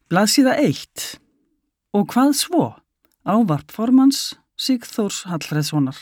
Blaðsíða 1. Og hvað svo? Ávarp formanns Sigþórs Hallfreðssonar.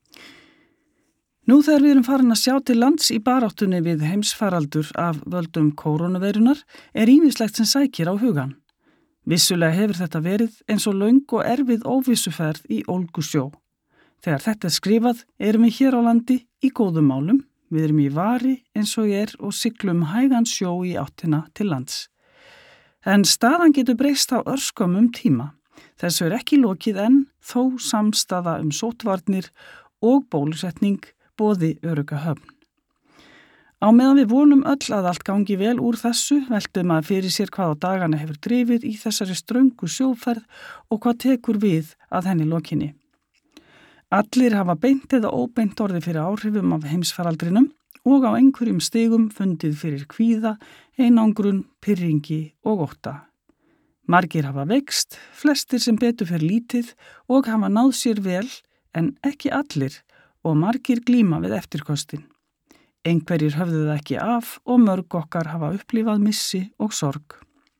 Nú þegar við erum farin að sjá til lands í baráttunni við heimsfaraldur af völdum kórónuveirunar ýmislegt sem sækir á hugan. Vissulega hefur þetta verið eins og löng og erfið óvissuferð í ólgusjó. Þegar þetta skrifað erum við hér á landi í góðum málum, við erum í vari eins og og siglum hægan sjó í áttina til lands. En staðan getur breyst á örskömmum tíma. Þessu ekki lokið en þó samstaða sóttvarnir og bólusetning boði örugga höfn. Á meðan við vonum öll að allt gangi vel úr þessu, veltum að fyrir sér hvað á dagana hefur drifið í þessari ströngu sjóferð og hvað tekur við að henni lokinni. Allir hafa beint eða óbeint orðið fyrir áhrifum af heimsfaraldrinum og á einhverjum stigum fundið fyrir kvíða, einangrun, pirringi og ótta. Margir hafa veikst, flestir sem betur fer lítið og hafa náð sér vel en ekki allir og margir glíma við eftirkostin. Einhverjir höfðu það ekki af og mörg okkar hafa upplifað missi og sorg.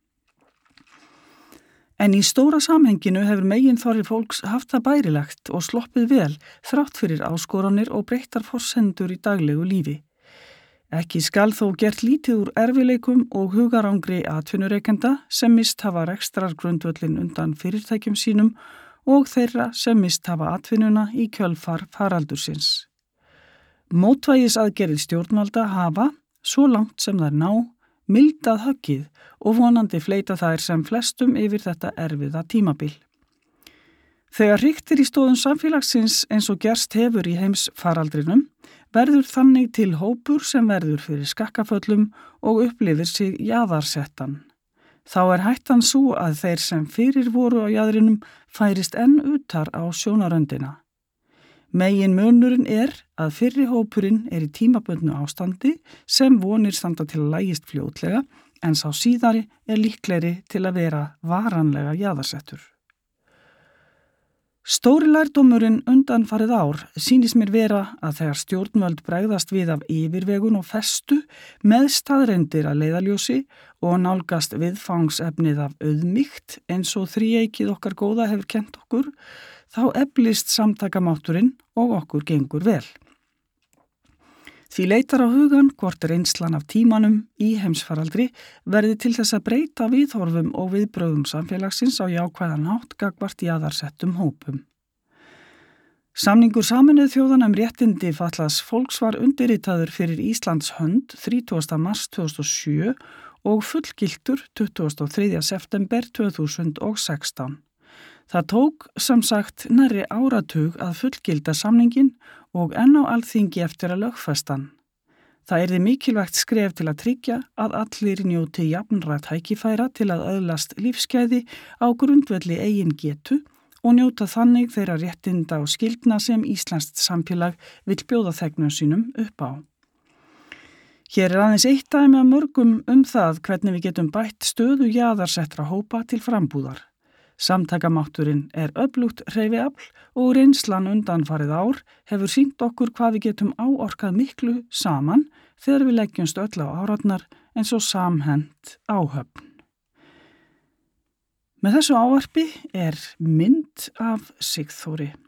En í stóra samhenginu hefur meginþorri fólks haft það bærilegt og sloppið vel þrátt fyrir áskoranir og breyttar forsendur í daglegu lífi. Ekki skal þó gert lítið úr erfileikum og hugarangri atvinnureikenda sem mist hafa rekstrargrundvöllin undan fyrirtækjum sínum og þeirra sem mist hafa atvinnuna í kjölfar faraldursins. Mótvægisaðgerðir stjórnvalda hafa, svo langt sem þær ná, mildað höggið og vonandi fleyta þær sem flestum yfir þetta erfiða tímabil. Þegar hriktir í stoðum samfélagsins eins og gerst hefur í heimsfaraldrinum, verður þannig til hópur sem verður fyrir skakkaföllum og upplifir sig jaðarsettan. Þá hættan svo að þeir sem fyrir voru á jaðrinum færist enn utar á sjónaröndina. Megin munurinn að fyrri hópurinn í tímabundnu ástandi sem vonir standa til að lægist fljótlega en sá síðari líklegri til að vera varanlega jaðarsettur. Stóri lærdómurinn undanfarið ár sýnist mér vera að þegar stjórnvöld bregðast við af yfirvegun og festu með staðreyndir að leiðarljósi og nálgast viðfangsefnið af auðmýkt eins og þríeykið okkar góða hefur kennt okkur, þá eflist samtakamátturinn og okkur gengur vel. Því leitar á hugan hvort reynslan af tímanum í heimsfaraldri verði til þess að breyta viðhorfum og viðbrögðum samfélagsins á jákvæðan hátt gagnvart jaðarsettum hópum. Samningur Sameinuðu þjóðanna réttindi fatlaðs fólks var undirritaður fyrir Íslands hönd 30. mars 2007 og fullgiltur 23. september 2016. Það tók, sem sagt, nærri áratug að fullgilda samningin og enn á alþingi eftir að lögfesta hann. Það mikilvægt skref til að tryggja að allir njóti jafnra tækifæra til að öðlast lífsgæði á grundvelli eigin getu og njóta þannig þeirra réttinda og skyldna sem íslenskt samfélag vill bjóða þegnum sínum upp á. Hér aðeins eitt dæmi af mörgum það hvernig við getum bætt stöðu jaðarsettra hópa til frambúðar. Samtakamátturinn öflugt hreyfiafl og reynslan undanfarið ár hefur sýnt okkur hvað við getum áorkað miklu saman þegar við leggjumst öll á árarnar eins og samhent áhöfn. Með þessu ávarpi mynd af Sigþóri.